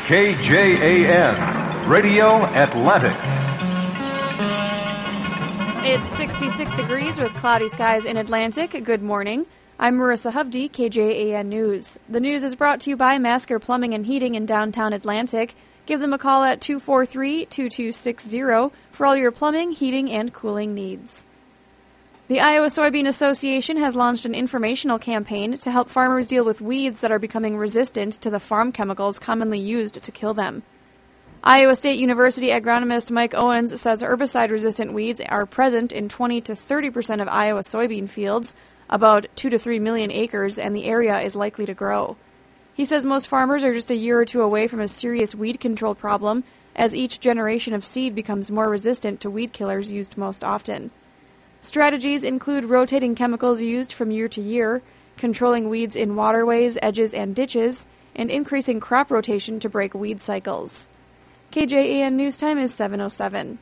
KJAN, Radio Atlantic. It's 66 degrees with cloudy skies in Atlantic. Good morning. I'm Marissa Hovde, KJAN News. The news is brought to you by Masker Plumbing and Heating in downtown Atlantic. Give them a call at 243-2260 for all your plumbing, heating, and cooling needs. The Iowa Soybean Association has launched an informational campaign to help farmers deal with weeds that are becoming resistant to the farm chemicals commonly used to kill them. Iowa State University agronomist Mike Owens says herbicide-resistant weeds are present in 20 to 30% of Iowa soybean fields, about 2 to 3 million acres, and the area is likely to grow. He says most farmers are just a year or two away from a serious weed control problem, as each generation of seed becomes more resistant to weed killers used most often. Strategies include rotating chemicals used from year to year, controlling weeds in waterways, edges, and ditches, and increasing crop rotation to break weed cycles. KJAN News Time is 7:07.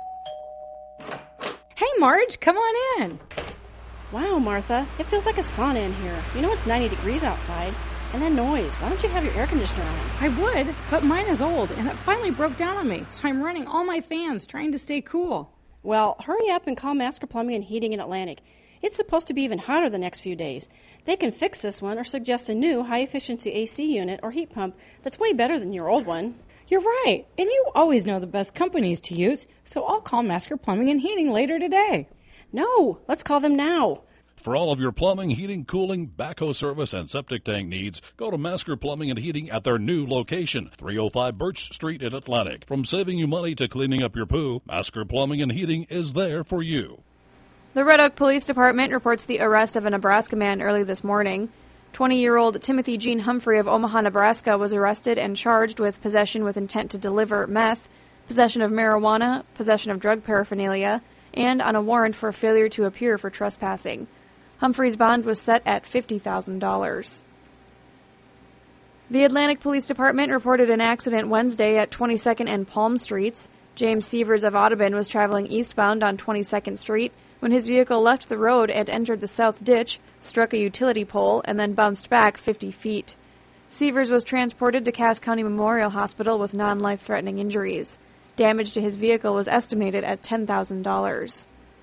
Hey, Marge, come on in. Wow, Martha, it feels like a sauna in here. You know it's 90 degrees outside. And that noise, why don't you have your air conditioner on? I would, but mine is old, and it finally broke down on me, so I'm running all my fans trying to stay cool. Well, hurry up and call Masker Plumbing and Heating in Atlantic. It's supposed to be even hotter the next few days. They can fix this one or suggest a new high-efficiency AC unit or heat pump that's way better than your old one. You're right, and you always know the best companies to use, so I'll call Masker Plumbing and Heating later today. No, let's call them now. For all of your plumbing, heating, cooling, backhoe service, and septic tank needs, go to Masker Plumbing and Heating at their new location, 305 Birch Street in Atlantic. From saving you money to cleaning up your poo, Masker Plumbing and Heating is there for you. The Red Oak Police Department reports the arrest of a Nebraska man early this morning. 20-year-old Timothy Gene Humphrey of Omaha, Nebraska was arrested and charged with possession with intent to deliver meth, possession of marijuana, possession of drug paraphernalia, and on a warrant for failure to appear for trespassing. Humphrey's bond was set at $50,000. The Atlantic Police Department reported an accident Wednesday at 22nd and Palm Streets. James Severs of Audubon was traveling eastbound on 22nd Street when his vehicle left the road and entered the south ditch, struck a utility pole, and then bounced back 50 feet. Severs was transported to Cass County Memorial Hospital with non-life-threatening injuries. Damage to his vehicle was estimated at $10,000.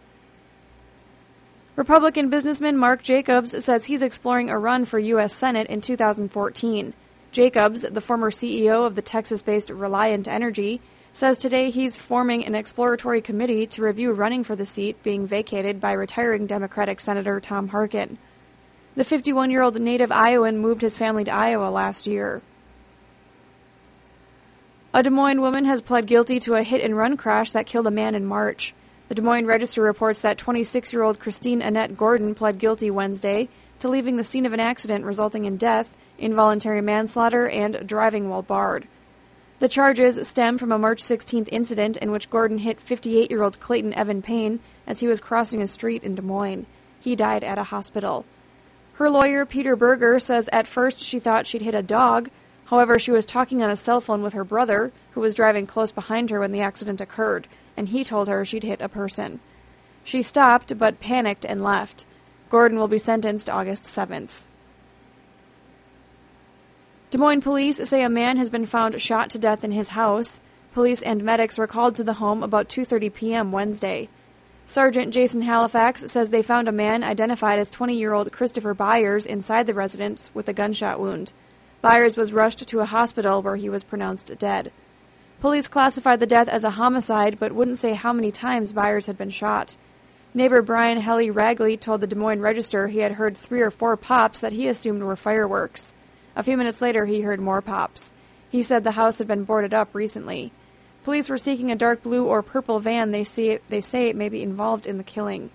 Republican businessman Mark Jacobs says he's exploring a run for U.S. Senate in 2014. Jacobs, the former CEO of the Texas-based Reliant Energy, says today he's forming an exploratory committee to review running for the seat being vacated by retiring Democratic Senator Tom Harkin. The 51-year-old native Iowan moved his family to Iowa last year. A Des Moines woman has pled guilty to a hit-and-run crash that killed a man in March. The Des Moines Register reports that 26-year-old Christine Annette Gordon pled guilty Wednesday to leaving the scene of an accident resulting in death, involuntary manslaughter, and driving while barred. The charges stem from a March 16th incident in which Gordon hit 58-year-old Clayton Evan Payne as he was crossing a street in Des Moines. He died at a hospital. Her lawyer, Peter Berger, says at first she thought she'd hit a dog. However, she was talking on a cell phone with her brother, who was driving close behind her when the accident occurred, and he told her she'd hit a person. She stopped, but panicked and left. Gordon will be sentenced August 7th. Des Moines police say a man has been found shot to death in his house. Police and medics were called to the home about 2:30 p.m. Wednesday. Sergeant Jason Halifax says they found a man identified as 20-year-old Christopher Byers inside the residence with a gunshot wound. Byers was rushed to a hospital where he was pronounced dead. Police classified the death as a homicide, but wouldn't say how many times Byers had been shot. Neighbor Brian Helly Ragley told the Des Moines Register he had heard 3 or 4 pops that he assumed were fireworks. A few minutes later, he heard more pops. He said the house had been boarded up recently. Police were seeking a dark blue or purple van they say it may be involved in the killing.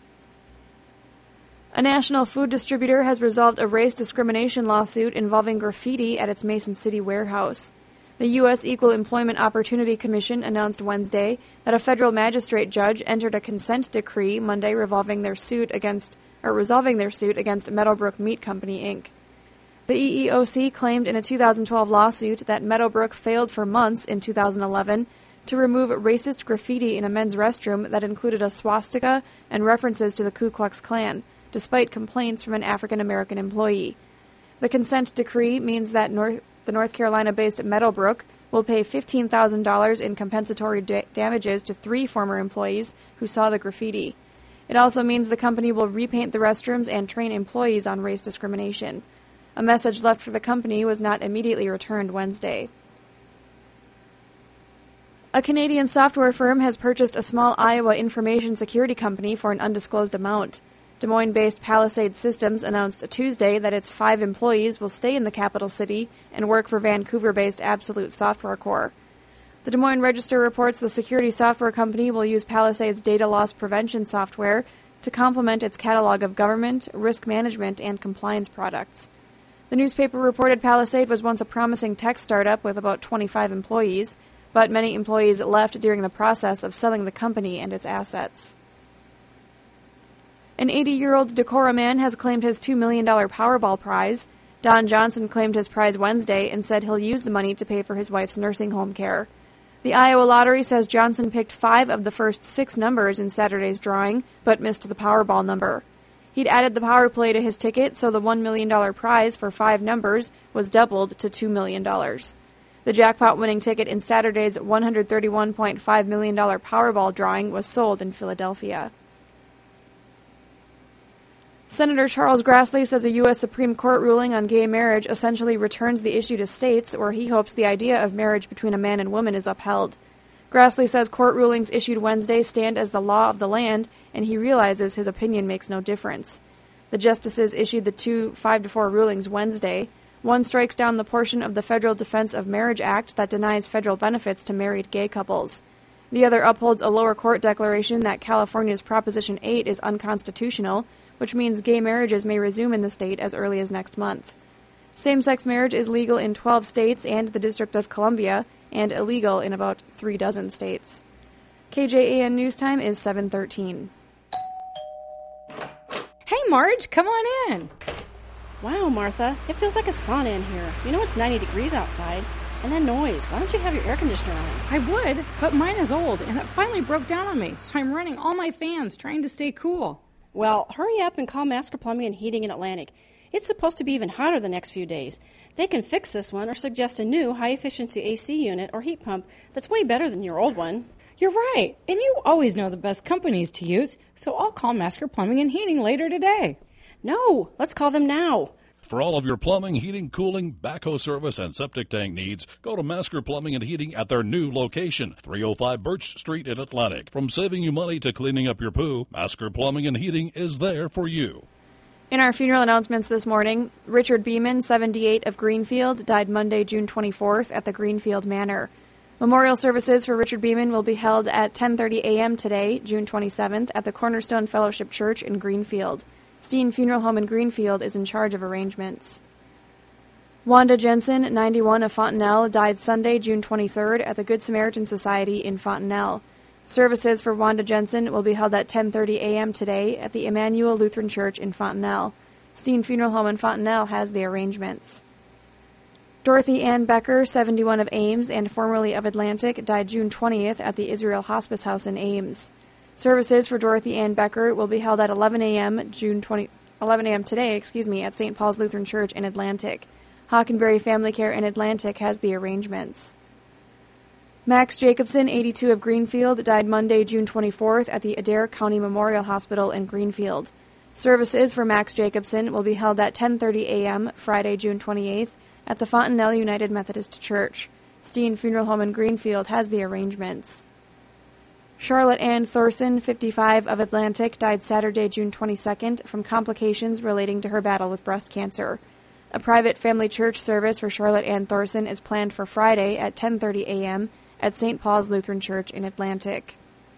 A national food distributor has resolved a race discrimination lawsuit involving graffiti at its Mason City warehouse. The U.S. Equal Employment Opportunity Commission announced Wednesday that a federal magistrate judge entered a consent decree Monday resolving their suit against Meadowbrook Meat Company, Inc. The EEOC claimed in a 2012 lawsuit that Meadowbrook failed for months in 2011 to remove racist graffiti in a men's restroom that included a swastika and references to the Ku Klux Klan, despite complaints from an African-American employee. The consent decree means that The North Carolina-based Meadowbrook will pay $15,000 in compensatory damages to 3 former employees who saw the graffiti. It also means the company will repaint the restrooms and train employees on race discrimination. A message left for the company was not immediately returned Wednesday. A Canadian software firm has purchased a small Iowa information security company for an undisclosed amount. Des Moines-based Palisade Systems announced Tuesday that its 5 employees will stay in the capital city and work for Vancouver-based Absolute Software Corp. The Des Moines Register reports the security software company will use Palisade's data loss prevention software to complement its catalog of government, risk management, and compliance products. The newspaper reported Palisade was once a promising tech startup with about 25 employees, but many employees left during the process of selling the company and its assets. An 80-year-old Decorah man has claimed his $2 million Powerball prize. Don Johnson claimed his prize Wednesday and said he'll use the money to pay for his wife's nursing home care. The Iowa Lottery says Johnson picked 5 of the first 6 numbers in Saturday's drawing, but missed the Powerball number. He'd added the power play to his ticket, so the $1 million prize for 5 numbers was doubled to $2 million. The jackpot-winning ticket in Saturday's $131.5 million Powerball drawing was sold in Philadelphia. Senator Charles Grassley says a U.S. Supreme Court ruling on gay marriage essentially returns the issue to states, where he hopes the idea of marriage between a man and woman is upheld. Grassley says court rulings issued Wednesday stand as the law of the land, and he realizes his opinion makes no difference. The justices issued the 2 5-4 rulings Wednesday. One strikes down the portion of the Federal Defense of Marriage Act that denies federal benefits to married gay couples. The other upholds a lower court declaration that California's Proposition 8 is unconstitutional, which means gay marriages may resume in the state as early as next month. Same-sex marriage is legal in 12 states and the District of Columbia, and illegal in about 36 states. KJAN News Time is 7:13. Hey, Marge, come on in. Wow, Martha, it feels like a sauna in here. You know it's 90 degrees outside. And that noise, why don't you have your air conditioner on? I would, but mine is old, and it finally broke down on me, so I'm running all my fans trying to stay cool. Well, hurry up and call Masker Plumbing and Heating in Atlantic. It's supposed to be even hotter the next few days. They can fix this one or suggest a new high-efficiency AC unit or heat pump that's way better than your old one. You're right, and you always know the best companies to use, so I'll call Masker Plumbing and Heating later today. No, let's call them now. For all of your plumbing, heating, cooling, backhoe service, and septic tank needs, go to Masker Plumbing and Heating at their new location, 305 Birch Street in Atlantic. From saving you money to cleaning up your poo, Masker Plumbing and Heating is there for you. In our funeral announcements this morning, Richard Beeman, 78, of Greenfield, died Monday, June 24th at the Greenfield Manor. Memorial services for Richard Beeman will be held at 10:30 a.m. today, June 27th, at the Cornerstone Fellowship Church in Greenfield. Steen Funeral Home in Greenfield is in charge of arrangements. Wanda Jensen, 91, of Fontenelle, died Sunday, June 23rd, at the Good Samaritan Society in Fontenelle. Services for Wanda Jensen will be held at 10:30 a.m. today at the Emmanuel Lutheran Church in Fontenelle. Steen Funeral Home in Fontenelle has the arrangements. Dorothy Ann Becker, 71, of Ames and formerly of Atlantic, died June 20th at the Israel Hospice House in Ames. Services for Dorothy Ann Becker will be held at 11 a.m. today, at St. Paul's Lutheran Church in Atlantic. Hockenberry Family Care in Atlantic has the arrangements. Max Jacobson, 82, of Greenfield, died Monday, June 24th at the Adair County Memorial Hospital in Greenfield. Services for Max Jacobson will be held at 10:30 a.m. Friday, June 28th at the Fontenelle United Methodist Church. Steen Funeral Home in Greenfield has the arrangements. Charlotte Ann Thorson, 55, of Atlantic, died Saturday, June 22nd from complications relating to her battle with breast cancer. A private family church service for Charlotte Ann Thorson is planned for Friday at 10:30 a.m. at St. Paul's Lutheran Church in Atlantic.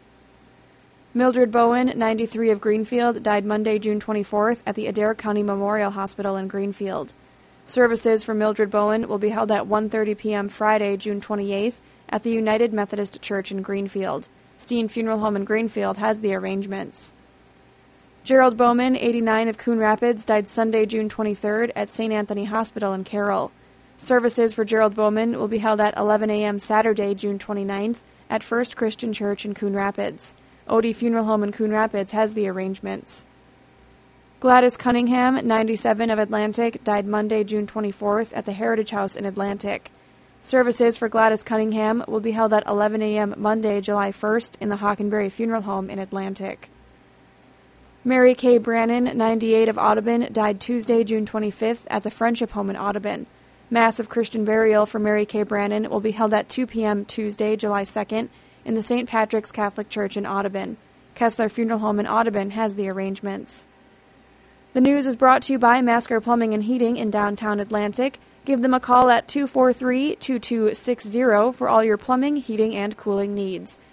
Mildred Bowen, 93, of Greenfield, died Monday, June 24th at the Adair County Memorial Hospital in Greenfield. Services for Mildred Bowen will be held at 1:30 p.m. Friday, June 28th at the United Methodist Church in Greenfield. Steen Funeral Home in Greenfield has the arrangements. Gerald Bowman, 89, of Coon Rapids, died Sunday, June 23rd at St. Anthony Hospital in Carroll. Services for Gerald Bowman will be held at 11 a.m. Saturday, June 29th at First Christian Church in Coon Rapids. Odie Funeral Home in Coon Rapids has the arrangements. Gladys Cunningham, 97, of Atlantic, died Monday, June 24th at the Heritage House in Atlantic. Services for Gladys Cunningham will be held at 11 a.m. Monday, July 1st in the Hockenberry Funeral Home in Atlantic. Mary Kay Brannon, 98, of Audubon, died Tuesday, June 25th at the Friendship Home in Audubon. Mass of Christian burial for Mary Kay Brannon will be held at 2 p.m. Tuesday, July 2nd in the St. Patrick's Catholic Church in Audubon. Kessler Funeral Home in Audubon has the arrangements. The news is brought to you by Masker Plumbing and Heating in downtown Atlantic. Give them a call at 243-2260 for all your plumbing, heating, and cooling needs.